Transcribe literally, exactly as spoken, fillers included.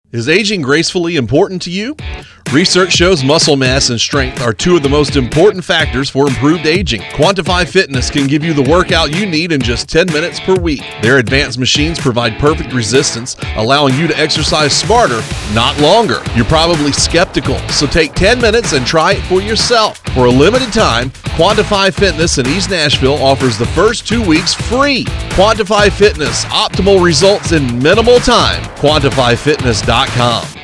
Is aging gracefully important to you? Research shows muscle mass and strength are two of the most important factors for improved aging. Quantify Fitness can give you the workout you need in just ten minutes per week. Their advanced machines provide perfect resistance, allowing you to exercise smarter, not longer. You're probably skeptical, so take ten minutes and try it for yourself. For a limited time, Quantify Fitness in East Nashville offers the first two weeks free. Quantify Fitness, optimal results in minimal time. quantify fitness dot com.